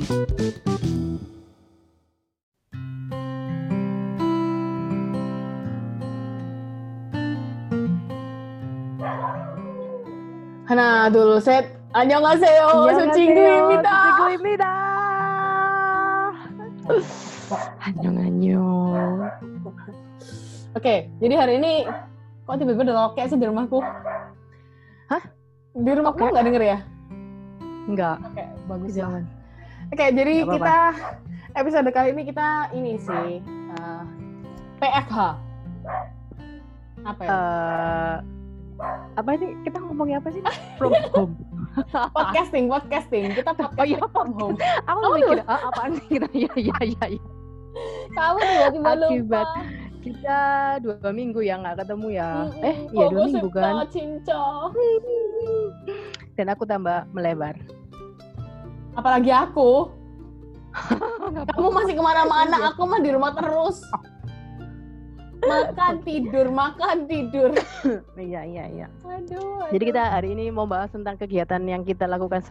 하나, 둘, 셋. 안녕하세요. 수친구입니다. 수친구입니다. 안녕. Oke, jadi hari ini kok tiba-tiba ada lokek sih di rumahku? Hah? Di rumahku nggak denger ya? Enggak. Oke, bagus. Jangan. Oke, jadi Nggak kita episode kali ini kita ini sih PFH. Apa ya? Apa ini kita ngomongnya apa sih? From home. Podcasting. Kita podcast from home. Aku mikir apaan sih kita? Ya. Kamu tiba-tiba Akibat lupa. kita 2 minggu ya nggak ketemu ya. Iya 2 minggu kan. Cinca. Dan aku tambah melebar. Apalagi aku. Kamu masih kemana-mana, aku mah di rumah terus. Makan tidur. Iya. Aduh. Jadi kita hari ini mau bahas tentang kegiatan yang kita lakukan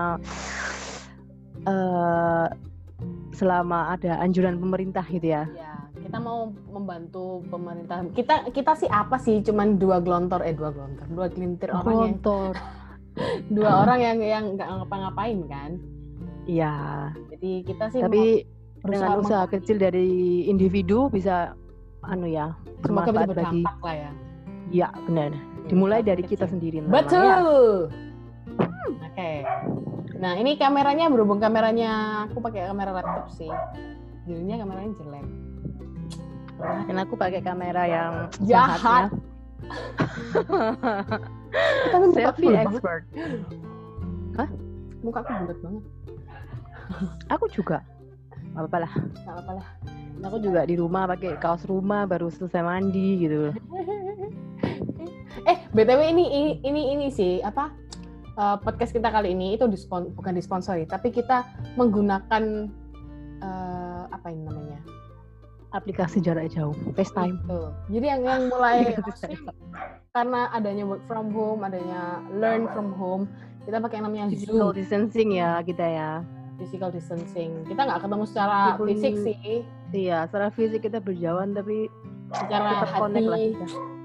selama ada anjuran pemerintah gitu ya. Ya, kita mau membantu pemerintah. Kita sih apa sih? Cuman dua gelintir orang yang dua orang yang nggak ngapa-ngapain kan? Iya. Jadi kita sih tapi dengan usaha kecil dari individu bisa semoga bisa bermanfaat bagi. berdampak lah ya. Iya benar. Dimulai dari kita sendiri. Betul. Oke. Nah ini berhubung kameranya aku pakai kamera laptop sih. Jadinya kameranya jelek. Dan aku pakai kamera yang jahat. Selfie expert. Hah? Muka aku bulat banget. Aku juga. Gak apa-apa lah. Aku juga di rumah pakai kaos rumah baru selesai mandi gitu. BTW ini sih podcast kita kali ini itu bukan disponsori, tapi kita menggunakan apa ini namanya? Aplikasi jarak jauh, FaceTime. Itu. Jadi yang mulai karena adanya work from home, adanya learn from home, kita pakai yang namanya physical Zoom. distancing ya kita ya. Physical distancing. Kita nggak ketemu secara fisik sih. Iya, secara fisik kita berjauhan tapi secara connect lah kita.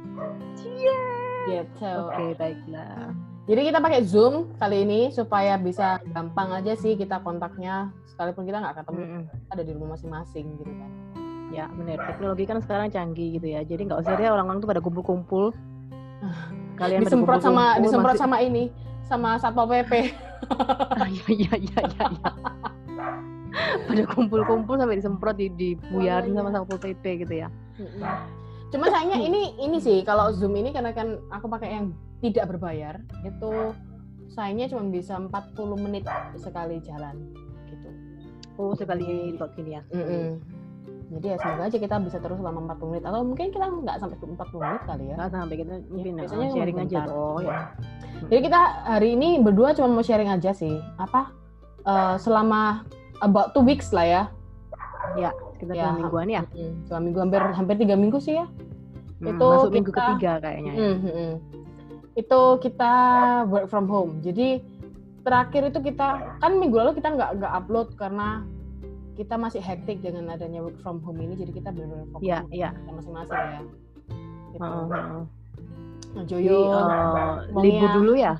Gitu. Oke, baiklah. Jadi kita pakai Zoom kali ini supaya bisa gampang aja sih kita kontaknya, sekalipun kita nggak ketemu, ada di rumah masing-masing gitu kan. Ya benar, teknologi kan sekarang canggih gitu ya, jadi nggak usah deh orang-orang tuh pada kumpul-kumpul. Kalian disemprot sama ini, sama Satpol PP. Iya. Pada kumpul-kumpul sampai disemprot, dibuyarin sama Satpol PP gitu ya. Cuma sayangnya ini sih kalau Zoom ini karena kan aku pakai yang tidak berbayar, itu sayangnya cuma bisa 40 menit sekali jalan gitu. Oh, sekali gini ya. Jadi ya semoga aja kita bisa terus selama 40 menit atau mungkin kita nggak sampai 40 menit kali ya. Nggak sampai, kita mungkin biasanya sharing aja bentar. tuh ya. Jadi kita hari ini berdua cuma mau sharing aja sih. Selama about 2 weeks lah ya. Ya, sekitar 2 mingguan ya. 2 minggu, hampir 3 minggu sih ya. Itu masuk minggu ketiga kayaknya ya. Itu kita work from home. Jadi terakhir itu kita kan minggu lalu kita nggak upload karena kita masih hektik dengan adanya work from home ini. Jadi kita benar-benar fokus kita masing-masing ya. Gitu. Nah, Joyo libur dulu ya.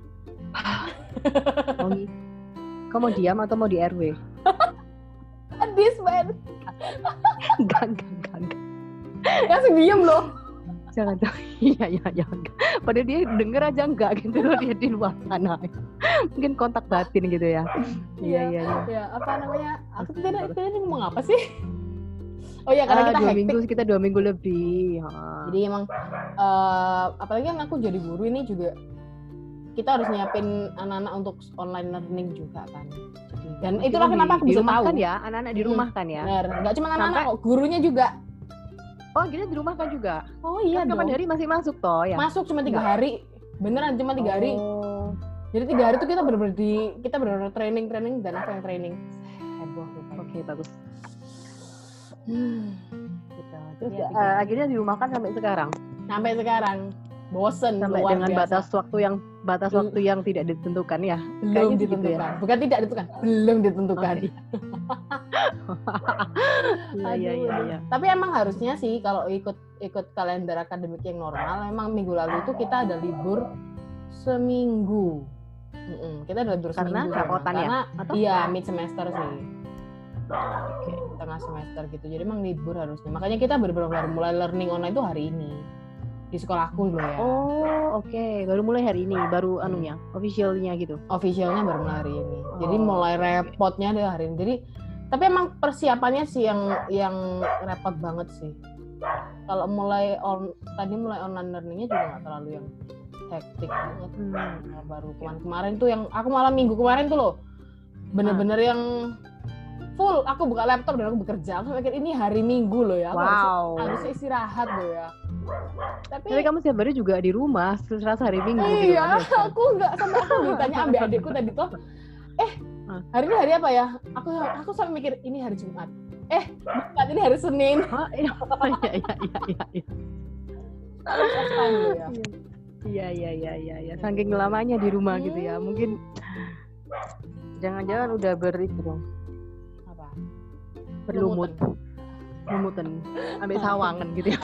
Kamu mau diam atau mau di RW? This man. Enggak. Langsung diem loh. Jangan. Iya. Padahal dia denger aja enggak gitu loh, dia di luar sana. Mungkin kontak batin gitu ya. Iya. Ya, apa namanya? Aku tadi ngomong apa sih? Oh ya, karena kita hektik. Kita 2 minggu lebih. Jadi emang apalagi kan aku jadi guru ini juga kita harus nyiapin anak-anak untuk online learning juga kan. Jadi, dan itulah kenapa aku bisa tahu. Kan ya, anak-anak di rumah kan ya. Benar, enggak cuma anak-anak kok, gurunya juga. Oh, gini di rumah kan juga. Oh iya kan dong. Kapan hari masih masuk toh ya? Masuk cuma 3 hari. Beneran cuma 3 hari. Jadi 3 hari itu kita benar-benar training dan apa yang training. Heboh. Oke, bagus. Gitu. Terus akhirnya dirumahkan sampai sekarang. bosen sampai luar dengan biasa. batas waktu yang tidak ditentukan ya. Belum Kayaknya gitu ditentukan. ya. Bukan tidak ditentukan, belum ditentukan. Iya. Tapi emang harusnya sih kalau ikut kalender akademik yang normal, emang minggu lalu itu kita ada libur seminggu. Kita ada libur Karena seminggu rapotan ya? Karena Atau? iya mid semester sih. Oke. Tengah semester gitu. Jadi emang libur harusnya. Makanya kita benar-benar mulai learning online itu hari ini. Di sekolahku loh ya. Oh, oke. Baru mulai hari ini, baru anunya, officialnya gitu. Officialnya baru mulai hari ini. Jadi Oh, mulai oke. repotnya deh hari ini. Jadi tapi emang persiapannya sih yang repot banget sih. Kalau tadi mulai online learningnya juga nggak terlalu yang hektik banget. Nah, baru kemarin tuh yang aku malam minggu kemarin tuh loh bener-bener yang full aku buka laptop dan aku bekerja. Aku mikir ini hari Minggu loh ya. Wow. Harusnya istirahat loh ya. Tapi kamu setiap hari juga di rumah, serasa hari Minggu gitu iya, kan. aku nggak sampai aku ditanya ambil adikku tadi tuh. Hari ini hari apa ya? Aku sampai mikir ini hari Jumat. Bukan, ini hari Senin. Iya. Iya. Saking lamanya di rumah gitu ya. Mungkin jangan-jangan udah itu dong. Apa? Lumutan. Ambil sawangan gitu ya.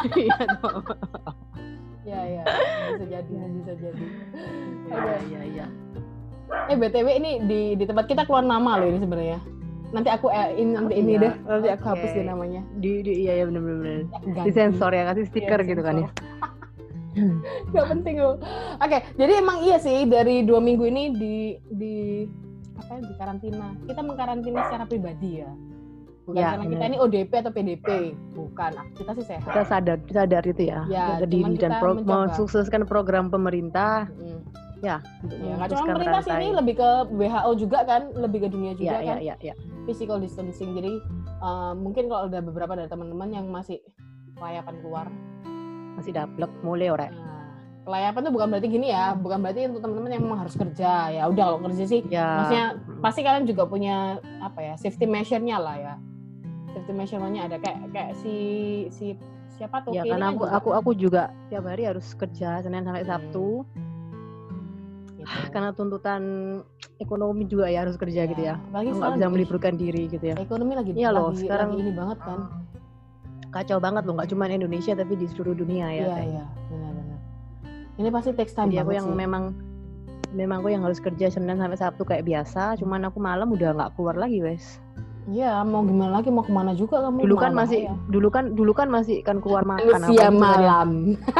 Iya. Bisa jadi. Iya. BTW ini di tempat kita keluar nama loh ini sebenarnya. Nanti aku ini deh. Nanti aku hapus deh namanya. Iya benar. Di sensor ya, kasih stiker gitu kan ya. Gak penting loh. Oke, jadi emang iya sih dari 2 minggu ini di karantina. Kita mengkarantina secara pribadi ya. Bukan karena kita ini ODP atau PDP, bukan. Kita sih sehat. Kita sadar itu ya. Jaga diri dan mensukseskan program pemerintah. Ya, nggak cuma pemerintah sih, ini lebih ke WHO juga kan, lebih ke dunia juga kan. Iya. Physical distancing. Jadi mungkin kalau ada beberapa dari teman-teman yang masih kelayapan keluar, masih daplek mulai orang. Kelayapan tuh bukan berarti gini ya, bukan berarti untuk teman-teman yang memang harus kerja ya. Udah kalau kerja sih, maksudnya pasti kalian juga punya safety measure-nya lah ya. Safety measure-nya ada kayak si siapa tuh? Ya karena aku juga tiap hari harus kerja Senin sampai Sabtu. Gitu. Karena tuntutan ekonomi juga ya harus kerja gitu ya. Nggak bisa meliburkan diri gitu ya. Ekonomi lagi sekarang ini banget kan. Kacau banget loh, nggak cuma Indonesia tapi di seluruh dunia ya. Iya, benar. Ini pasti takes time banget. Aku yang sih. memang aku yang harus kerja Senin sampai Sabtu kayak biasa, cuman aku malam udah nggak keluar lagi, wes. Iya, mau gimana lagi, mau kemana juga kamu? Dulu kan masih kan keluar makan. Manusia malam.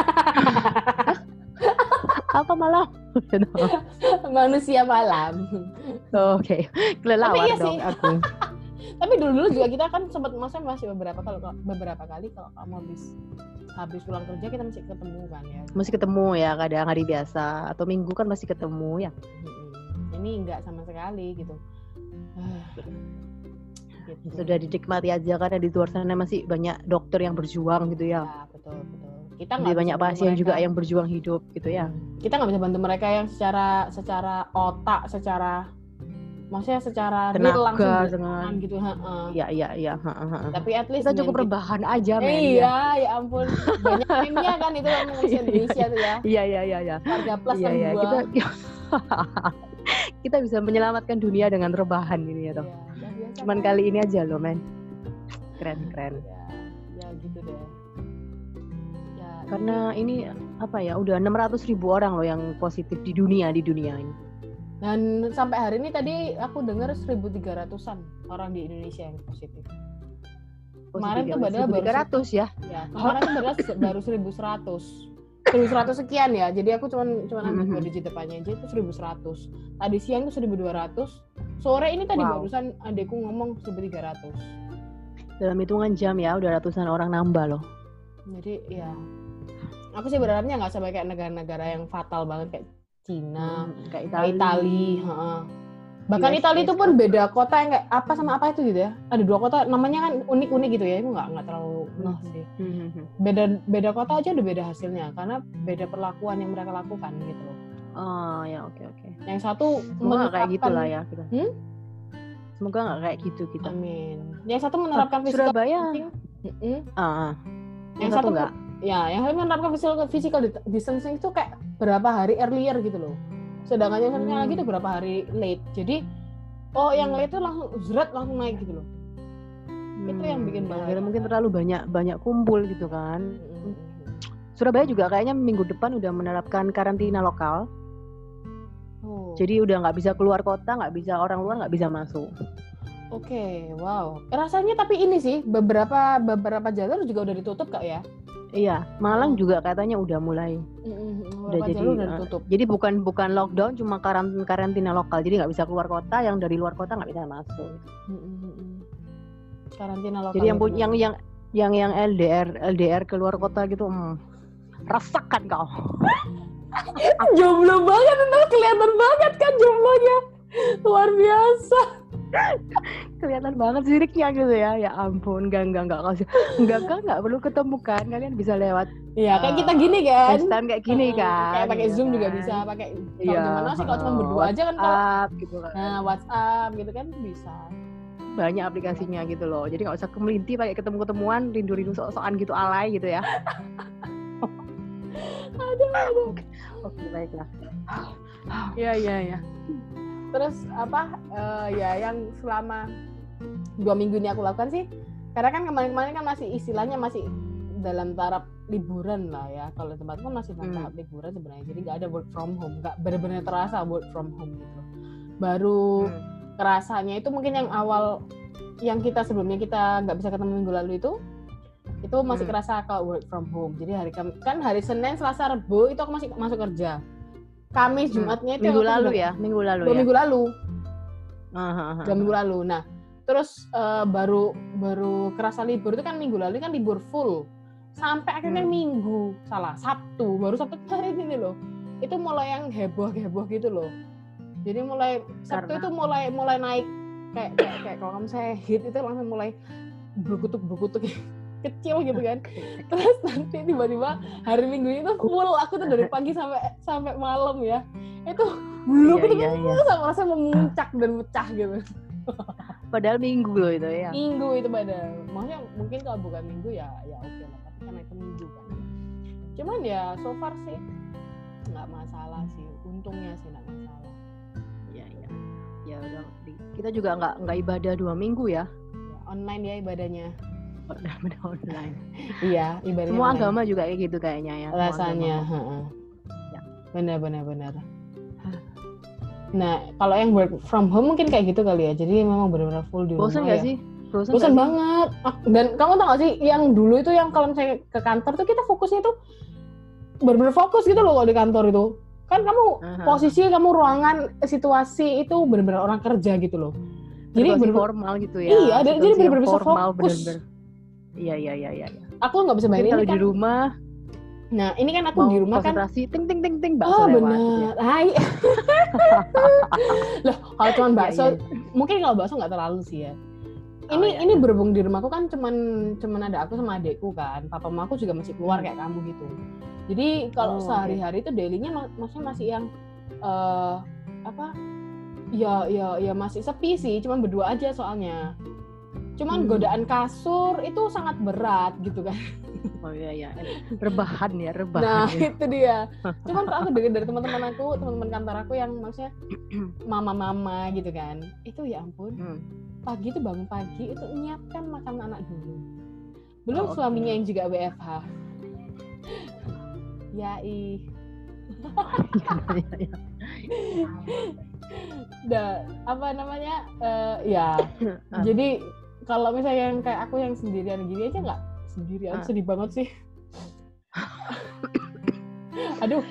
Apa malam? Manusia malam. Oke. Kelelawar dong aku. Tapi dulu juga kita kan sempat masih beberapa kali kalau kamu habis pulang kerja kita masih ketemu kan ya. Masih ketemu ya, kadang hari biasa atau minggu kan masih ketemu ya. Ini enggak sama sekali gitu. Gitu. Sudah dinikmati aja karena di luar sana masih banyak dokter yang berjuang gitu ya. Ya, betul. Kita banyak pasien juga yang berjuang hidup gitu ya. Kita nggak bisa bantu mereka yang secara otak, maksudnya secara real langsung dengan gitu. Iya. Tapi at least kita cukup rebahan aja, men. Iya, ya ampun. Banyak meme-nya kan itu yang Indonesia tuh ya. Iya. Harga plus kan dua. Kita bisa menyelamatkan dunia dengan rebahan gini ya toh. Cuman kali ini aja loh, men. Keren. Ya gitu deh. Karena ini udah 600.000 orang loh yang positif di dunia ini. Dan sampai hari ini tadi aku dengar 1.300-an orang di Indonesia yang positif. Kemarin tuh baru 1.300 ya. Kemarin tuh baru 1.100 sekian ya. Jadi aku cuma ambil 2 digit depannya aja itu 1.100. Tadi siang tuh 1.200. Sore ini tadi barusan adekku ngomong 1.300. Dalam hitungan jam ya udah ratusan orang nambah loh. Jadi ya aku sih berharapnya nggak sampai kayak negara-negara yang fatal banget kayak Cina, kayak Italia. Bahkan Italia itu pun beda kota yang kayak apa sama apa itu gitu ya. Ada 2 kota namanya kan unik-unik gitu ya. Itu nggak terlalu sih. Beda kota aja udah beda hasilnya karena beda perlakuan yang mereka lakukan gitu loh. Oh ya oke. Yang satu semoga kayak gitulah ya kita. Semoga nggak kayak gitu kita. Amin. Yang satu menerapkan Surabaya. Yang satu enggak. Ya, yang menerapkan physical distancing itu kayak berapa hari earlier gitu loh. Sedangkan yang satunya lagi itu berapa hari late. Jadi, yang late itu langsung naik gitu loh. Itu yang bikin bahaya. Mungkin terlalu banyak kumpul gitu kan. Surabaya juga kayaknya minggu depan udah menerapkan karantina lokal. Jadi udah nggak bisa keluar kota, nggak bisa orang luar nggak bisa masuk. Oke, wow. Rasanya tapi ini sih beberapa jalur juga udah ditutup Kak ya? Iya, Malang juga katanya udah mulai. Udah ditutup. Jadi bukan lockdown, cuma karantina lokal. Jadi nggak bisa keluar kota, yang dari luar kota nggak bisa masuk. Karantina lokal. Jadi yang LDR keluar kota gitu, rasakan kau. Jomblo banget, kelihatan banget kan jomblonya. Luar biasa. Kelihatan banget siriknya gitu ya. Ya ampun, enggak perlu ketemu kan. Kalian bisa lewat. Iya, kayak kita gini kan. FaceTime kayak gini kan. Kayak pakai Zoom kan? Juga bisa, pakai gimana sih kalau cuma berdua aja kan WhatsApp gitu kan. Nah, WhatsApp gitu kan bisa. Banyak aplikasinya gitu loh. Jadi enggak usah kemelinti pakai ketemu-ketemuan, rindu-rindu sok-sokan gitu alay gitu ya. Aduh. Oke, baiklah. Iya. Terus yang selama 2 minggu ini aku lakukan sih, karena kan kemarin kan masih istilahnya masih dalam taraf liburan lah ya. Kalau tempatku masih dalam tahap liburan sebenarnya, jadi nggak ada work from home, nggak benar-benar terasa work from home gitu. Baru kerasanya itu mungkin yang awal, yang kita sebelumnya kita nggak bisa ketemu minggu lalu itu masih kerasa kalau work from home. Jadi hari Senin, Selasa, Rabu itu aku masih masuk kerja. Kamis, Jumatnya itu minggu lalu. 2 minggu lalu. Nah, terus baru kerasa libur itu kan minggu lalu kan libur full. Sampai akhirnya Sabtu, baru Sabtu kemarin ini loh. Itu mulai yang heboh gitu loh. Jadi mulai Sabtu itu mulai naik kayak kalau saya hit itu langsung mulai berkutuk kecil gitu kan. Terus nanti tiba-tiba hari Minggu itu full, aku tuh dari pagi sampai malam ya. Itu sama rasanya memuncak dan pecah gitu. Padahal Minggu loh itu ya. Minggu itu padahal. Maksudnya mungkin kalau bukan Minggu ya oke lah, tapi karena itu Minggu kan. Cuman ya so far sih nggak masalah sih. Untungnya sih nggak masalah. Iya. Ya udah, kita juga nggak ibadah 2 minggu ya. Online ya ibadahnya. Online. Iya, ibadahnya semua online. Agama juga kayak gitu kayaknya ya. Rasanya, ya. Benar. Nah, kalau yang work from home mungkin kayak gitu kali ya. Jadi memang benar-benar full di rumah. Bosan nggak sih? Bosan banget. Dan kamu tau gak sih, yang dulu itu yang kalau misalnya ke kantor tuh kita fokusnya tuh benar-benar fokus gitu loh kalau di kantor itu. Kan kamu posisi, kamu ruangan, situasi itu benar-benar orang kerja gitu loh. Jadi formal gitu ya. Iya, jadi benar-benar bisa fokus. Iya. Aku nggak bisa bayangin kalau kan, di rumah. Nah, ini kan aku di rumah kan konsentrasi ting bakso lewat. Benar. Hai. Loh, kalau cuma bakso, mungkin kalau bakso nggak terlalu sih ya. Ini berhubung di rumahku kan cuman ada aku sama adekku kan. Papa mamaku juga masih keluar kayak kamu gitu. Jadi kalau sehari-hari itu daily-nya maksudnya masih yang Ya masih sepi sih, cuman berdua aja soalnya. Cuman godaan kasur itu sangat berat gitu kan. Oh iya. Rebahan. Nah, itu dia. Cuman kalau aku dengar dari teman-teman kantor aku yang maksudnya mama-mama gitu kan. Itu ya ampun. Pagi itu bangun pagi itu nyiapkan makan anak dulu. Belum suaminya yang juga WFH. Jadi kalau misalnya yang kayak aku yang sendirian gini aja nggak sendirian, sedih banget sih. Aduh.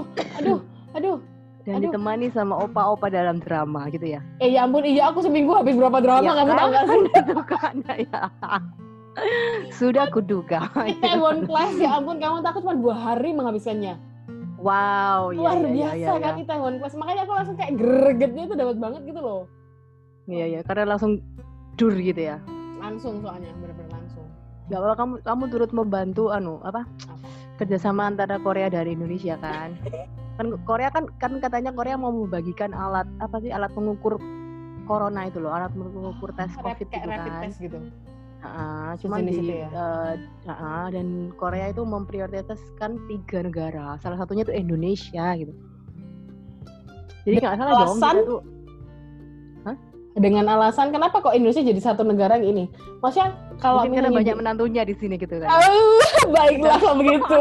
Dan ditemani sama opa-opa dalam drama gitu ya. Ya ampun, iya aku seminggu habis berapa drama kamu tahu nggak sih? Itu kan ya. Sudah kuduga. Itaewon Class ya ampun, kamu takut cuma 2 hari menghabiskannya. Wow, luar biasa kan Itaewon Class. Makanya aku langsung kayak gregetnya itu dapat banget gitu loh. Iya, karena langsung dur gitu ya. Langsung soalnya, benar-benar langsung. Gak apa-apa, kamu turut membantu kerjasama antara Korea dari Indonesia kan. Kan Korea kan katanya Korea mau membagikan alat pengukur corona itu loh, alat pengukur tes COVID gitu kan. Rapid test gitu. Cuman Sejenis di itu ya? dan Korea itu memprioritaskan 3 negara. Salah satunya tuh Indonesia gitu. Jadi nggak salah dong kita tuh. Dengan alasan kenapa kok Indonesia jadi satu negara yang ini? Maksudnya kalau mungkin karena banyak menantunya di sini gitu kan. Baiklah kalau begitu.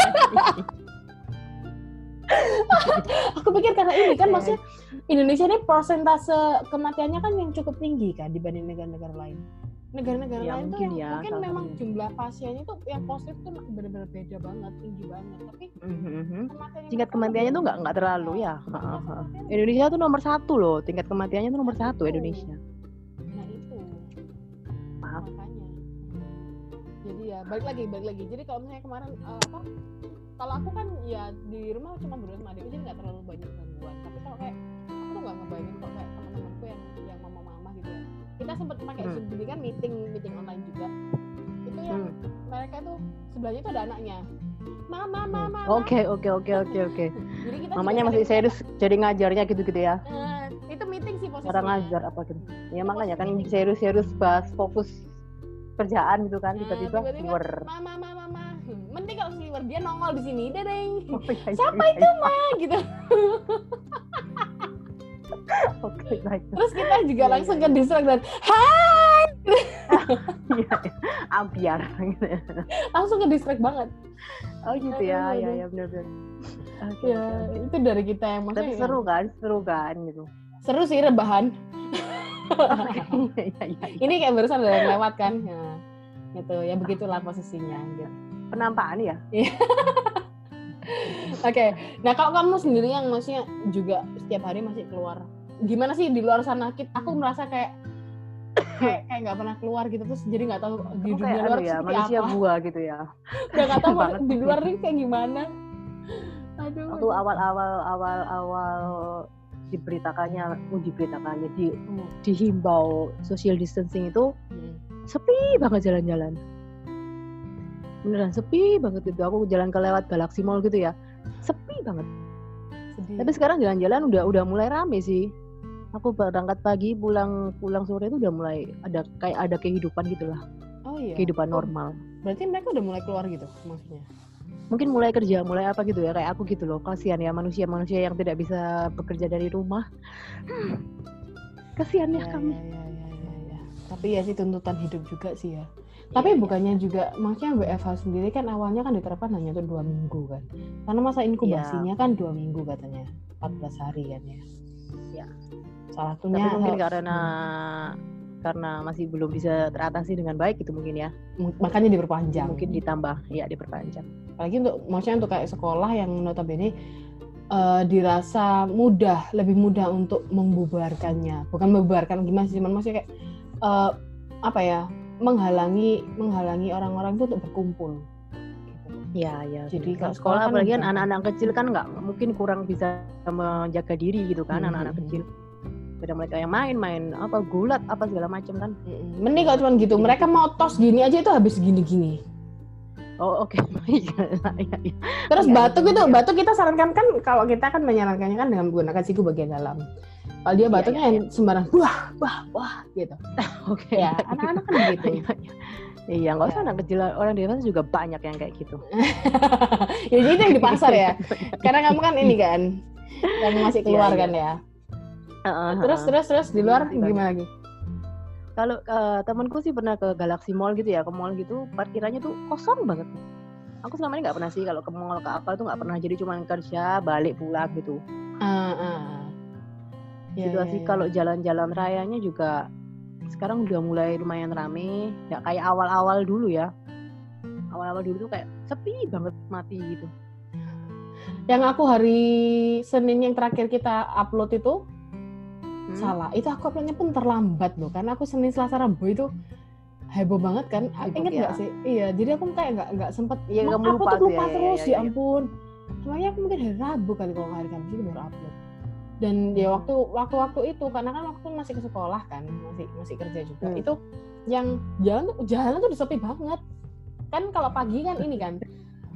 Aku pikir karena ini kan maksudnya Indonesia ini persentase kematiannya kan yang cukup tinggi kan dibanding negara-negara lain. Negara-negara lain tuh yang mungkin memang jumlah pasiennya tuh yang positif tuh benar-benar beda banget, tinggi banget. Tapi tingkat kematiannya tuh nggak terlalu ya. Indonesia tuh nomor 1 loh, tingkat kematiannya tuh nomor 1 Indonesia. Nah itu. Maaf. Makanya. Jadi ya balik lagi. Jadi kalau misalnya kemarin kalau aku kan ya di rumah cuma berdua sama adikku, jadi nggak terlalu banyak gangguan. Tapi kalau kayak aku tuh nggak ngebayangin kok kayak teman-temanku yang mama-mama gitu ya. Kita sempat pakai Zoom, jadi kan meeting online juga. Itu yang mereka tuh sebelahnya tuh ada anaknya. Mama. Oke. Jadi kita mamanya masih serius, jadi ngajarnya gitu-gitu ya. Itu meeting sih posisinya. Cara ngajar apa gitu. Ya makanya kan serius bahas fokus kerjaan gitu kan, tiba-tiba keluar. Mama. Mending kalau sliwer dia nongol di sini, dedeng. Siapa itu mah gitu. Oke, baik. Terus kita juga langsung ke distract dan hai. Ambiar gitu. Langsung ke distract banget. Oh gitu ya benar-benar. Okay. Itu dari kita yang maksudnya. Tapi seru kan gitu. Seru sih rebahan. Ini kayak barusan ada yang lewat kan. Ya, gitu ya begitulah posisinya gitu. Penampakan ya. Oke. Nah kalau kamu sendiri yang maksudnya juga setiap hari masih keluar, gimana sih di luar sana? Aku merasa kayak nggak pernah keluar gitu, terus jadi nggak tahu di dunia luar ya, seperti manusia apa. gua gitu ya. Udah nggak tahu di luar ini kayak gimana. Aduh. Waktu awal diberitakannya dihimbau social distancing itu sepi banget jalan-jalan. Beneran sepi banget gitu. Aku jalan lewat Galaxy Mall gitu ya, sepi banget. Sedih. Tapi sekarang jalan-jalan udah mulai rame sih. Aku berangkat pagi, pulang sore itu udah mulai ada kehidupan gitulah. Oh iya. Kehidupan normal. Berarti mereka udah mulai keluar gitu maksudnya? Mungkin mulai kerja, mulai apa gitu ya, kayak aku gitu loh. Kasihan ya manusia yang tidak bisa bekerja dari rumah. Kasihan ya kami. Ya. Tapi ya sih tuntutan hidup juga sih ya. Tapi bukannya juga, maksudnya WFH sendiri kan awalnya kan diterapkan hanya tuh 2 minggu kan. Karena masa inkubasinya kan 2 minggu katanya, 14 hari kan ya. Ya. Salah satunya. Tapi mungkin karena masih belum bisa teratasi dengan baik gitu mungkin ya. Makanya diperpanjang. Mungkin diperpanjang. Apalagi maksudnya untuk kayak sekolah yang notabene dirasa lebih mudah untuk membubarkannya. Bukan membubarkan gimana sih, maksudnya kayak menghalangi orang-orang itu untuk berkumpul. Ya. Jadi kalau sekolah apalagi kan anak-anak kecil kan nggak mungkin kurang bisa menjaga diri gitu kan, anak-anak kecil. Pada mereka yang main gulat apa segala macam kan. Mending kalau cuma gitu, mereka mau tos gini aja itu habis gini-gini. Oh oke. Terus batuk kita sarankan kan, kalau kita kan menyarankannya kan dengan menggunakan siku bagian dalam. Kalau dia batuknya yang sembarang wah gitu. Oke. Ya, anak-anak kan begitu. Iya, nggak usah anak kecil, orang dewasa juga banyak yang kayak gitu. Ya jadi itu yang di pasar ya. Karena kamu kan ini kan yang masih keluar kan ya. Terus di luar gimana lagi? Kalau temanku sih pernah ke Galaxy Mall gitu ya, ke mall gitu, parkirannya tuh kosong banget. Aku selama ini nggak pernah sih kalau ke mall ke apa itu nggak pernah, jadi cuma kerja balik pulang gitu. Situasi kalau jalan-jalan rayanya juga sekarang udah mulai lumayan rame, nggak kayak awal-awal dulu ya. Awal-awal dulu tuh kayak sepi banget, mati gitu. Yang aku hari Senin yang terakhir kita upload itu salah, itu aku uploadnya pun terlambat loh, karena aku Senin, Selasa, Rabu itu heboh banget kan. Ingat nggak sih? Iya, jadi aku kayak nggak sempet. Iya, aku tuh lupa terus ya ampun. Makanya aku mungkin hari Rabu kali kalau hari Kamis itu baru upload. Dan ya waktu itu karena kan waktu masih ke sekolah kan, masih kerja juga. Itu yang jalan tuh sepi banget. Kan kalau pagi kan ini kan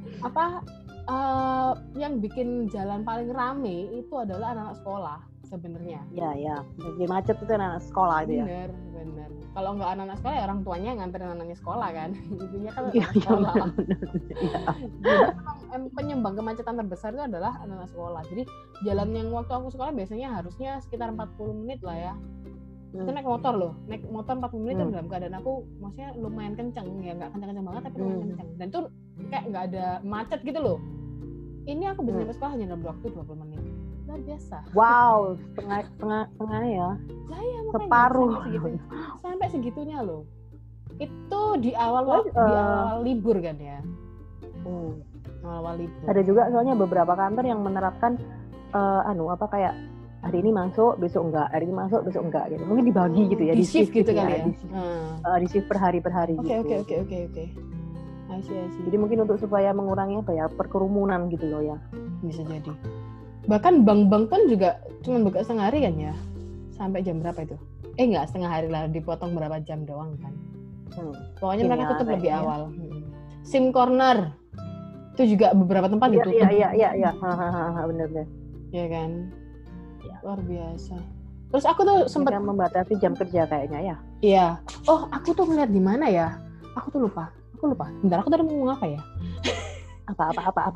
yang bikin jalan paling rame itu adalah anak-anak sekolah sebenarnya. Iya. Jadi macet itu anak sekolah itu ya. Bener. benar. Kalau nggak anak-anak sekolah ya orang tuanya yang nganterin anaknya sekolah kan. Intinya kan Iya, anak sekolah. iya. Jadi memang penyumbang kemacetan terbesar itu adalah anak-anak sekolah. Jadi jalan yang waktu aku sekolah biasanya harusnya sekitar 40 menit lah ya. Itu naik motor loh. Naik motor 40 menit itu dalam keadaan aku maksudnya lumayan kenceng. Ya nggak kenceng-kenceng banget tapi lumayan kenceng. Dan tuh kayak nggak ada macet gitu loh. Ini aku bisa sampai sekolah hanya dalam waktu 20 menit. Luar biasa. Wow, setengah ya. Lah ya makanya separuh. Sampai segitunya loh. Itu di awal libur kan ya. Awal libur. Ada juga soalnya beberapa kantor yang menerapkan kayak hari ini masuk, besok enggak, hari ini masuk, besok enggak gitu. Mungkin dibagi gitu ya, di shift gitu kan ya. Di shift per hari gitu. Oke. I see. Jadi mungkin untuk supaya mengurangi perkerumunan gitu loh ya. Bisa jadi. Bahkan bank-bank pun juga cuma buka setengah hari kan ya. Sampai jam berapa itu? Enggak, setengah hari lah, dipotong berapa jam doang kan. Pokoknya mereka tutup lebih awal. SIM corner. Itu juga beberapa tempat ditutup. Iya. Benar. Iya kan? Ya. Luar biasa. Terus aku tuh sempat membatasi jam kerja kayaknya ya. Iya. Oh, aku tuh ngeliat di mana ya? Aku lupa. Bentar, aku tadi mau ngomong apa ya? Apa?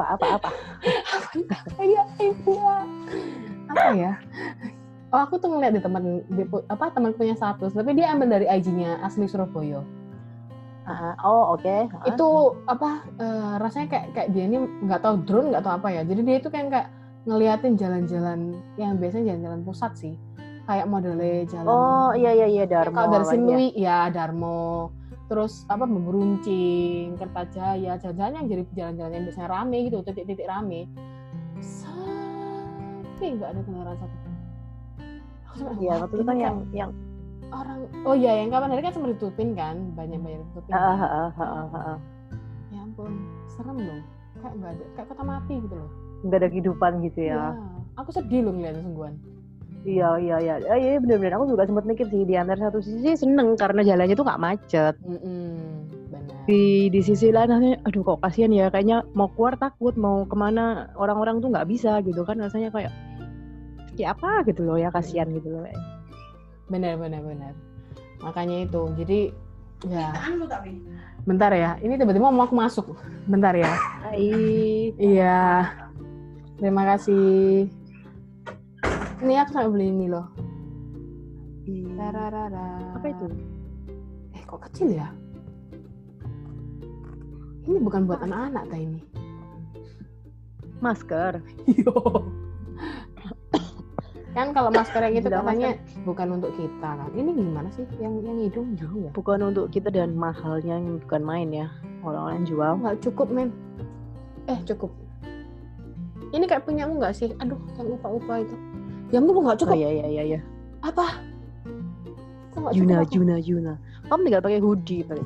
Iya. Apa ya? Oh, aku tuh ngeliat di teman punya status, tapi dia ambil dari IG-nya asli Surabaya. Oke. Itu rasanya kayak dia ini nggak tahu drone, nggak tahu apa ya. Jadi dia itu kayak ngeliatin jalan-jalan yang biasanya jalan-jalan pusat sih. Kayak modelnya jalan. Oh, iya Darmo. Kalau dari Sinui ya Darmo. Terus Beruncing, Kertajaya, jalan-jalan yang jadi jalan-jalan yang biasanya rame gitu, titik-titik rame. Tapi nggak ada kendaraan satupun. Iya, waktu itu kan yang orang, yang kapan hari kan sempat ditutupin kan, banyak ditutupin. Ya ampun, serem loh. Kayak nggak ada, kayak kota mati gitu loh. Nggak ada kehidupan gitu ya. Aku sedih loh ngeliatnya sungguhan. Iya, benar-benar aku juga sempat mikir sih, di antara satu sisi seneng karena jalannya tuh nggak macet. Benar. Di sisi lain, aduh kok kasihan ya, kayaknya mau keluar takut, mau kemana orang-orang tuh nggak bisa gitu kan, rasanya kayak apa gitu loh ya, kasihan gitu loh. Benar. Makanya itu, jadi ya. Bentar ya, ini tiba-tiba mau aku masuk. Bentar ya. Iya. Terima kasih. Ini aku sampai beli ini loh. Apa itu? Kok kecil ya? Ini bukan buat anak-anak ta ini. Masker. Kan kalau masker yang itu katanya bukan untuk kita kan. Ini gimana sih yang hidung gini ya? Bukan untuk kita dan mahalnya bukan main ya. Orang-orang jual. Nggak cukup men. Cukup. Ini kayak punyamu nggak sih? Aduh, yang upa-upa itu. Ya ampun, nggak cukup. Iya. Apa? Juna. Kamu tinggal pakai hoodie pakai.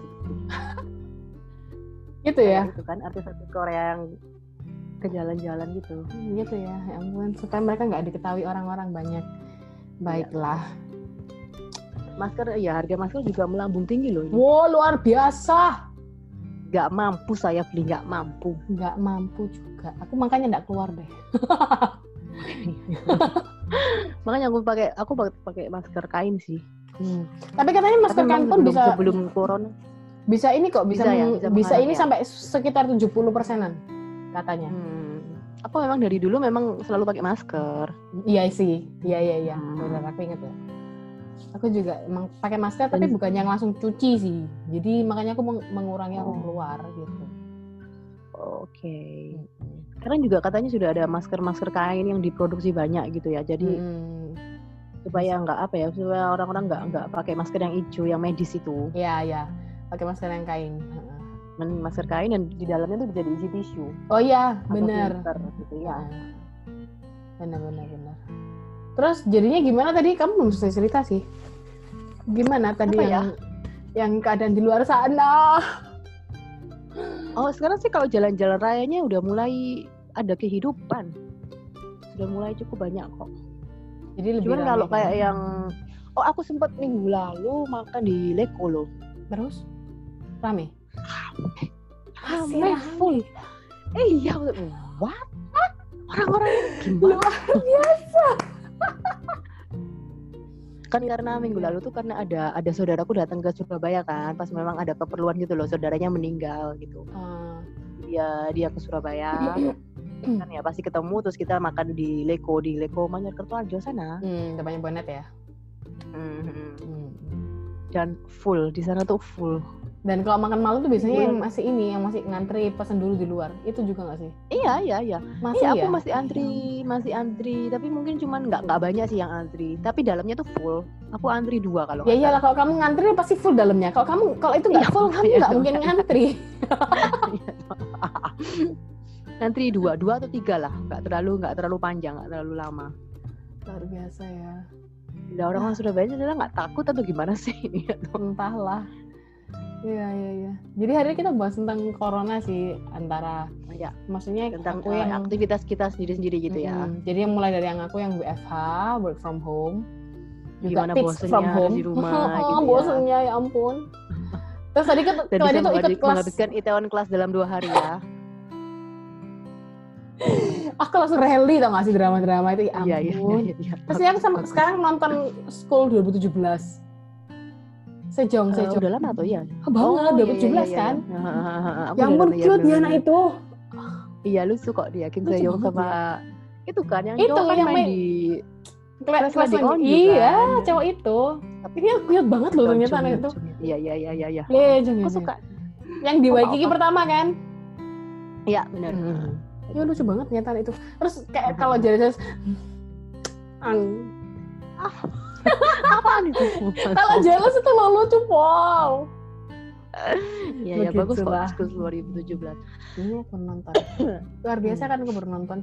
Gitu ya? Itu kan artis-artis Korea yang ke jalan-jalan gitu. Gitu ya. Ya ampun, supaya mereka nggak diketahui orang-orang banyak. Baiklah. Masker ya, harga masker juga melambung tinggi loh ini. Wow, luar biasa. Nggak mampu saya beli, nggak mampu. Nggak mampu juga. Aku makanya nggak keluar deh. Makanya aku pakai masker kain sih. Tapi katanya masker kain pun bisa sebelum corona. Bisa ini kok, bisa ini ya. sampai sekitar 70%-an katanya. Aku memang dari dulu memang selalu pakai masker. Iya sih. Iya. Benar, aku ingat ya. Aku juga emang pakai masker tapi bukan yang langsung cuci sih. Jadi makanya aku mengurangi aku keluar gitu. Oke. Sekarang juga katanya sudah ada masker kain yang diproduksi banyak gitu ya. Jadi supaya supaya orang-orang nggak pakai masker yang hijau yang medis itu. Iya. Pakai masker yang kain. Masker kain dan di dalamnya tuh bisa diisi tisu. Oh iya, benar. Gitu ya. Benar. Terus jadinya gimana tadi? Kamu belum selesai cerita sih. Gimana tadi yang keadaan di luar sana? Oh, sekarang sih kalau jalan-jalan rayanya udah mulai ada kehidupan. Sudah mulai cukup banyak kok. Jadi lebih cuman kalau kayak yang aku sempat minggu lalu makan di Leko loh. Terus rame full. Iya, what? Orang-orang gimana? Luar biasa. Kan karena minggu lalu tuh karena ada saudaraku datang ke Surabaya kan, pas memang ada keperluan gitu loh, saudaranya meninggal gitu. Dia ke Surabaya. Kan ya pasti ketemu, terus kita makan di Leko Manyarkertoarjo sana. Banyak bonet ya. Dan full di sana tuh full. Dan kalau makan malam tuh biasanya yang masih ngantri pesen dulu di luar. Itu juga nggak sih? Iya. Aku masih antri, tapi mungkin cuman nggak banyak sih yang antri. Tapi dalamnya tuh full. Aku antri 2 kalau. Ya iyalah, kalau kamu ngantri pasti full dalamnya. Kalau itu nggak full, kamu nggak mungkin ngantri. Ngantri 2 atau 3 lah. Nggak terlalu panjang, nggak terlalu lama. Luar biasa ya. Nah, orang Surabaya adalah nggak takut atau gimana sih? Entahlah. Iya. Jadi hari ini kita bahas tentang corona sih, antara maksudnya tentang aku yang aktivitas kita sendiri-sendiri gitu ya. Jadi yang mulai dari yang aku yang WFH, work from home, juga gimana tips from home di rumah gitu bosennya ya ampun. Terus tadi tuh ikut kelas, menghabiskan Itaewon Class dalam 2 hari ya. Aku langsung rally tau gak sih drama-drama itu, ya ampun. Iya. Terus yang sekarang nonton School 2017. Sejong. Udah lama tuh ya. Banget, 2017 kan. Ya ampun, cute dia anak itu. Iya, lucu kok dia. Kim Sejong sama itu kan yang itu kan yang main di kelas iya, cowok itu. Tapi dia cute banget loh ternyata anak itu. Iya. Aku suka. Yang di Waikiki pertama kan? Iya, benar. Ya lucu banget ternyata itu. Terus kayak kalau jelas apaan itu? Kalau jelas itu lo lucu, Paul. Iya, bagus kok School 2017. Ini aku nonton. Luar biasa kan aku baru nonton.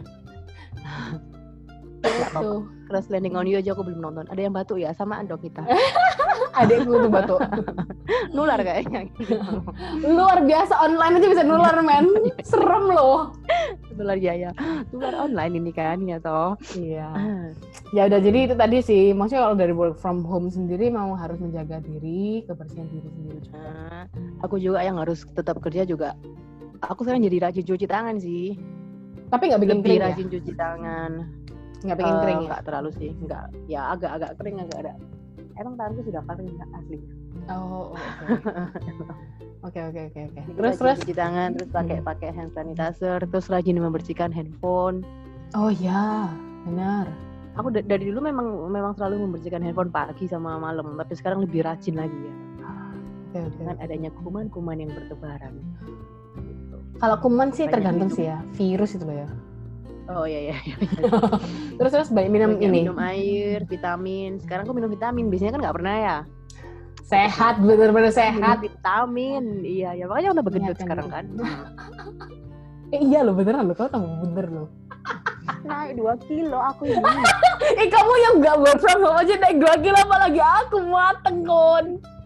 Tuh. Crash Landing on You aja aku belum nonton. Ada yang batuk ya, samaan dong kita. Adekku tuh batuk. Nular kayaknya. Luar biasa, online aja bisa nular, men. Serem loh. Nular ya. Nular online ini kan ya toh. Iya. Ya udah, jadi itu tadi sih. Maksudnya kalau dari work from home sendiri mau harus menjaga diri, kebersihan diri sendiri juga. Aku juga yang harus tetap kerja juga. Aku sekarang jadi rajin cuci tangan sih. Tapi nggak bikin kering ya? Rajin cuci tangan. Nggak bikin kering ya? Nggak terlalu sih. Nggak. Ya agak kering, agak ada. Emang tanganku sudah kering asli. Oh, oke. Terus cuci tangan, terus pakai hand sanitizer, terus rajin membersihkan handphone. Oh ya, benar. Aku dari dulu memang selalu membersihkan handphone pagi sama malam, tapi sekarang lebih rajin lagi ya. Dengan adanya kuman-kuman yang bertebaran. Gitu. Kalau kuman sih tergantung sih ya, virus itu loh ya. Oh iya. Terus banyak minum air, vitamin. Sekarang aku minum vitamin, biasanya kan nggak pernah ya. Sehat, bener-bener sehat. Vitamin, iya ya, makanya udah begendut sekarang kan. Iya loh, beneran loh, kau tambah bener loh. Naik 2 kilo aku ini. Kamu yang nggak work from home aja naik 2 kilo, apalagi aku mateng kon.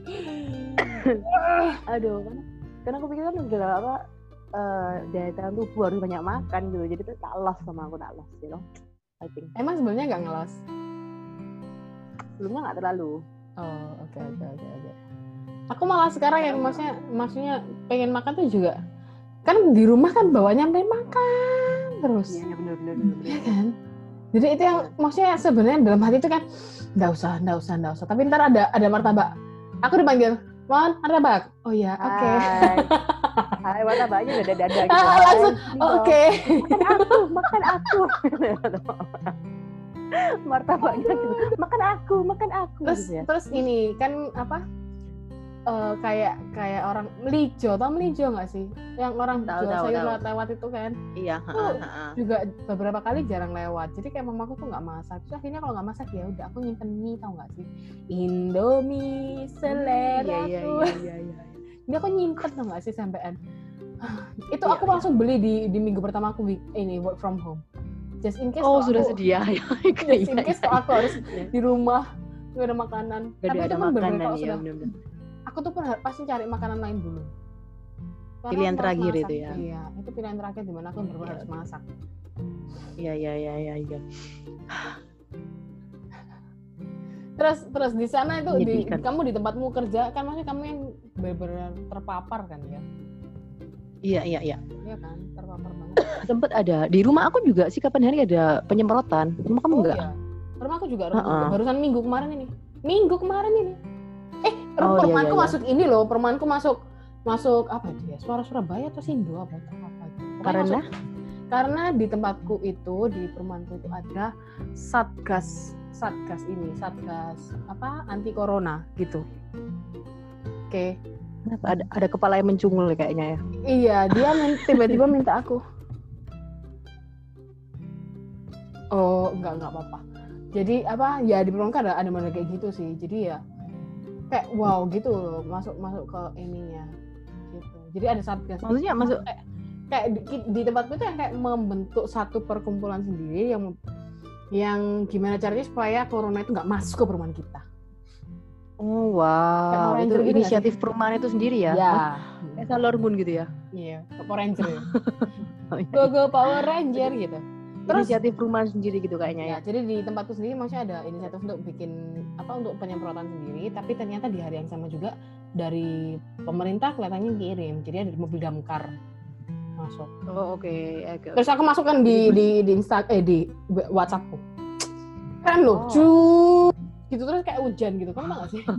Aduh, karena aku pikir kan udah daya tahan tubuh harus banyak makan gitu, jadi tuh tak loss gitu. I think. Emang sebenarnya nggak ngelos? Sebelumnya nggak terlalu. Oh, oke. Aku malah sekarang yang maksudnya pengen makan tuh juga kan di rumah kan bawanya pengen makan terus. Iya benar. Iya kan? Jadi itu yang maksudnya sebenarnya dalam hati itu kan nggak usah. Tapi ntar ada martabak. Aku dipanggil, "Mon, martabak." Oh iya, oke. Hai, martabaknya udah dada gitu. Langsung, oke. Makan aku. Martabaknya gitu. Makan aku. Terus ini kan apa? Kayak orang melijo, tau melijo nggak sih? Yang orang jual sayur lewat itu kan? Iya. Juga beberapa kali jarang lewat. Jadi kayak mamaku tuh nggak masak. Terus akhirnya kalau nggak masak ya udah aku nyimpen mie, tau nggak sih? Indomie selera. Iya. Dia aku nyimpen tau nggak sih sampean? Itu aku langsung beli di minggu pertama aku ini work from home. Just in case. Oh sudah sedia ya. Just in case kalau aku harus di rumah nggak ada makanan. Tapi itu kan benar-benar ya, aku tuh pasti cari makanan lain dulu. Karena pilihan terakhir masak, itu ya. Iya, itu pilihan terakhir di mana aku benar-benar harus masak. Iya. Terus di sana itu kamu di tempatmu kerja kan, maksudnya kamu yang benar-benar terpapar kan ya? Iya. Iya kan, terpapar banget. Sempet ada di rumah aku juga sih kapan hari ada penyemprotan. Cuma kamu enggak? Iya. Rumahku juga barusan minggu kemarin ini. Perumahanku iya. masuk ini loh, perumahanku masuk apa dia? Suara Surabaya atau Sindo apa gitu. Karena di tempatku itu, di perumahanku itu ada satgas apa anti corona gitu. Oke. Ada kepala yang mencungul kayaknya ya. Iya, dia tiba-tiba minta aku. Oh, enggak apa-apa. Jadi apa ya di perumahanku ada model kayak gitu sih. Jadi ya kayak wow gitu loh, masuk ke ininya gitu. Jadi ada satgas. Maksudnya masuk kayak di tempatku itu yang kayak membentuk satu perkumpulan sendiri yang gimana caranya supaya corona itu nggak masuk ke perumahan kita. Oh wow, itu inisiatif perumahan itu sendiri ya? Ya. Kayak Sailor Moon gitu ya? Iya, Power Ranger ya. Go Power Ranger gitu. Terus inisiatif perumahan sendiri gitu kayaknya ya. Jadi di tempatku sendiri maksudnya ada inisiatif untuk bikin untuk penyemprotan sendiri, tapi ternyata di hari yang sama juga dari pemerintah kelihatannya kirim. Jadi ada mobil damkar masuk. Oh oke. Terus aku masukkan di WhatsAppku. Kan lucu. Gitu terus kayak hujan gitu. Kamu tau gak sih?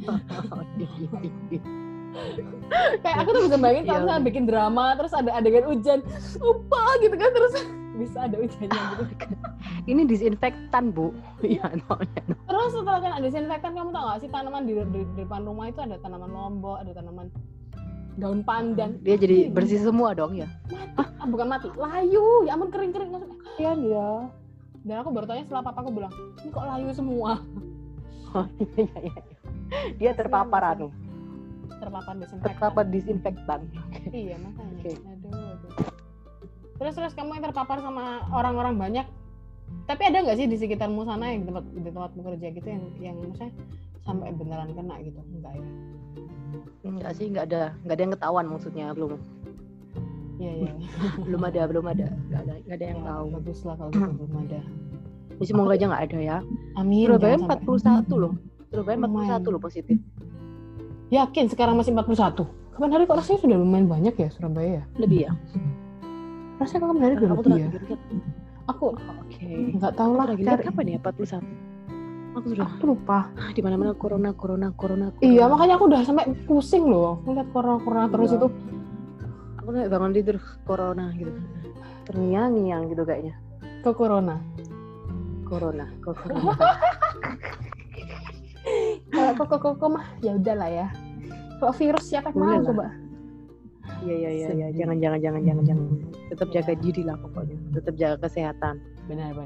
Kayak aku tuh bisa bayangin kalau misalnya bikin drama terus ada adegan hujan. Lupa gitu kan terus bisa ada hujannya gitu. Ini disinfektan, Bu. Iya, no. Terus setelah kan ada disinfektan, kamu tau gak sih tanaman di depan rumah itu ada tanaman lombok, ada tanaman daun pandan. Dia jadi bersih semua dong ya? Mati. Bukan mati, layu. Ya ampun kering-kering maksudnya. Iya dia. Dan aku baru tanya setelah papaku bilang, ini kok layu semua? Oh iya. Dia terpapar terpapar disinfektan. Iya makanya. Okay. Aduh. Terus kamu yang terpapar sama orang-orang banyak. Tapi ada nggak sih di sekitarmu sana yang di tempatmu kerja gitu yang misalnya sampai beneran kena gitu? Enggak ya? Enggak sih, enggak ada yang ketahuan maksudnya belum. Iya. belum ada. Enggak ada yang tahu. Baguslah kalau gitu belum ada. Ya, semoga aja nggak ada ya. Amin. Surabaya 41 loh. Surabaya 41 loh positif. Yakin sekarang masih 41? Kapan hari kok rasanya sudah lumayan banyak ya Surabaya ya? Lebih ya? Rasanya kapan hari udah lebih ya? Aku nggak tahu lah. Kapan ya 41? Aku lupa. Di mana-mana corona. Iya makanya aku udah sampai pusing loh ngeliat corona terus itu. Aku tuh bangun tidur corona gitu. Terngiang-ngiang gitu kayaknya. Ke corona. Corona. Kalau kok mah ya udahlah ya. Kalau virus siapa yang mau coba? Iya. Jangan. Tetap jaga diri lah pokoknya. Tetap jaga kesehatan. Benar.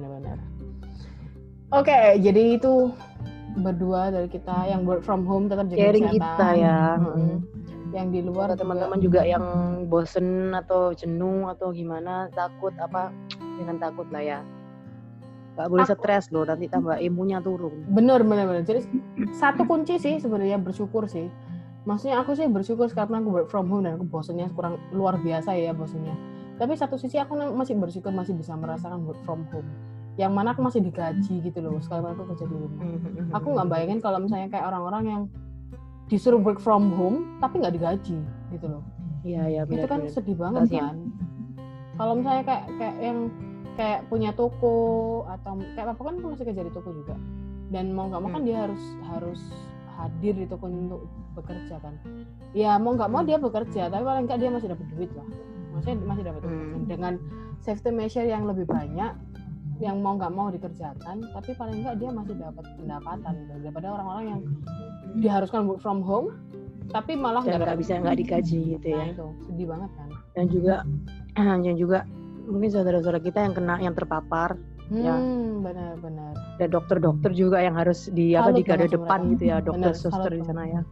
Oke, jadi itu berdua dari kita yang work from home tetap jaga sharing kesehatan. Kita ya. Yang di luar teman-teman juga yang bosen atau jenuh atau gimana, jangan takut lah ya. Gak boleh stres loh, nanti tambah imunnya turun. Bener. Jadi satu kunci sih sebenarnya bersyukur sih. Maksudnya aku sih bersyukur karena aku work from home dan aku bosennya kurang luar biasa ya bosennya. Tapi satu sisi aku masih bersyukur masih bisa merasakan work from home. Yang mana aku masih digaji gitu loh sekarang aku kerja di rumah. Aku nggak bayangin kalau misalnya kayak orang-orang yang disuruh work from home tapi nggak digaji gitu loh. Iya. Itu kan sedih banget kan. Kalau misalnya kayak yang kayak punya toko atau kayak apa kan masih kerja di toko juga dan mau nggak mau kan dia harus hadir di toko untuk bekerja kan ya mau nggak mau dia bekerja tapi paling nggak dia masih dapat duit lah maksudnya masih dapat duit dengan safety measure yang lebih banyak yang mau nggak mau dikerjakan tapi paling nggak dia masih dapat pendapatan gitu. Daripada orang-orang yang diharuskan work from home tapi malah nggak digaji gitu ya. Itu sedih banget kan. Dan juga mungkin saudara-saudara kita yang terpapar ya. Benar. Dan dokter-dokter juga yang harus di garda depan gitu ya, dokter suster di sana ya.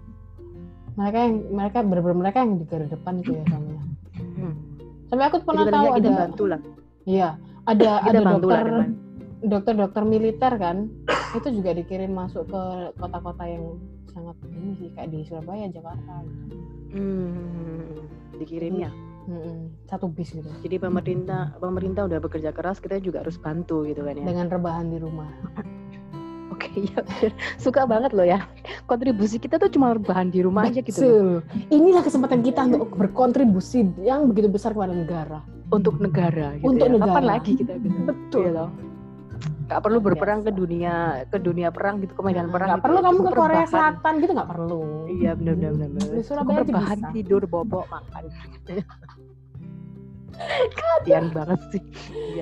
Mereka benar-benar yang di garda depan gitu ya samanya. Sampai aku pernah tahu ada bantu lah. Iya, ada dokter militer kan, itu juga dikirim masuk ke kota-kota yang sangat ini sih kayak di Surabaya, Jakarta gitu. Dikirim ya. Satu bis gitu. Jadi pemerintah udah bekerja keras, kita juga harus bantu gitu kan ya. Dengan rebahan di rumah. Oke, ya suka banget loh ya. Kontribusi kita tuh cuma rebahan di rumah aja gitu. Betul. Inilah kesempatan kita untuk berkontribusi yang begitu besar kepada negara. Untuk negara gitu. Untuk ya. negara. Kapan lagi kita gitu. Betul. Ya, Nggak perlu berperang ke dunia perang gitu, ke medan perang. Nggak gitu. perlu kamu ke Cukup Korea rebahan. Selatan gitu, nggak perlu. Iya benar. Di Surabaya aja rebahan, bisa. tidur, bobo, makan. Kasian banget sih. Iya.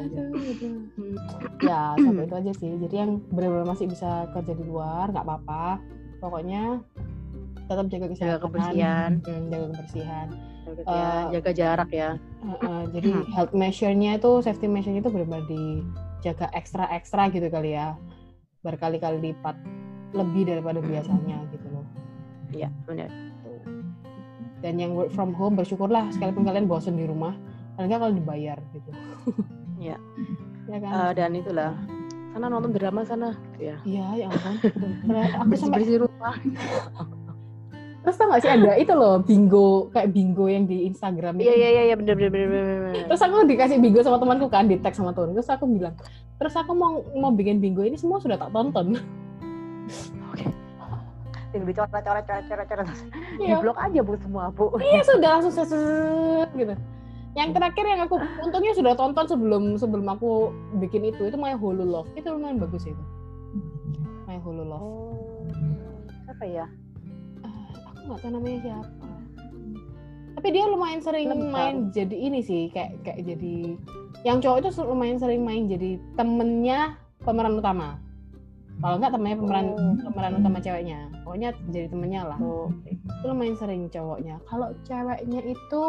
Ya sampai itu aja sih. Jadi yang benar-benar masih bisa kerja di luar nggak apa-apa. Pokoknya tetap jaga kesehatan, Jaga kebersihan. Jaga kebersihan. Jaga jarak ya. Jadi health measure-nya itu, safety measure-nya itu benar-benar dijaga ekstra gitu kali ya, berkali-kali lipat lebih daripada biasanya gitu loh. Iya benar. Dan yang work from home, bersyukurlah sekalipun kalian bosan di rumah, paling nggak kalau dibayar gitu. Iya. Ya kan? Dan itulah, sana nonton drama sana gitu ya. Iya, ya ampun. Aku bersih rumah. Terus tau gak sih ada itu loh, bingo, kayak bingo yang di Instagram. Iya, bener. Terus aku dikasih bingo sama temanku kan, di tag sama teman. Terus aku bilang, terus aku mau bikin bingo ini semua sudah tak tonton. Oke. Yang dicoret di blok aja Bu semua Bu. Iya sudah langsung seset gitu. Yang terakhir yang aku untungnya sudah tonton sebelum aku bikin itu My Hulu Love. Itu lumayan bagus itu. My Hulu Love. Apa ya? Aku nggak tahu namanya siapa. Tapi dia lumayan sering main jadi ini sih, kayak jadi yang cowok itu lumayan sering main jadi temennya pemeran utama. Kalau nggak temennya pemeran utama ceweknya, pokoknya jadi temennya lah. Itu lumayan sering cowoknya. Kalau ceweknya itu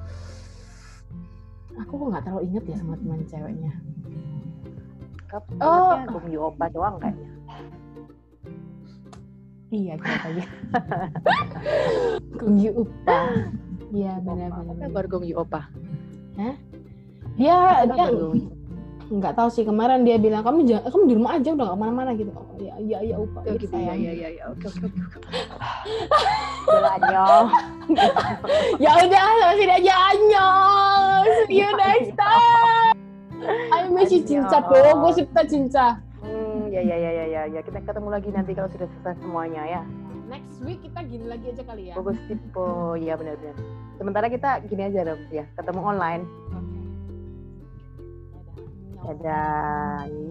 aku nggak terlalu inget ya sama teman ceweknya. Gong Yoo Oppa doang kayaknya. Iya kayaknya. Gong Yoo Oppa. Iya benar. Baru Gong Yoo Oppa. Hah? Dia nggak tahu sih, kemarin dia bilang kamu di rumah aja udah nggak kemana-mana gitu. Iya Oppa. Gitu ya. Oke. Udah anyong. Ya udah sama sini aja anyong. See you next time. Ayo masih cinta bogo kita cinta. Ya. Kita ketemu lagi nanti kalau sudah selesai semuanya ya. Next week kita gini lagi aja kali ya. Bagus tipe, ya benar. Sementara kita gini aja Rom ya, ketemu online. Oke. Dadah.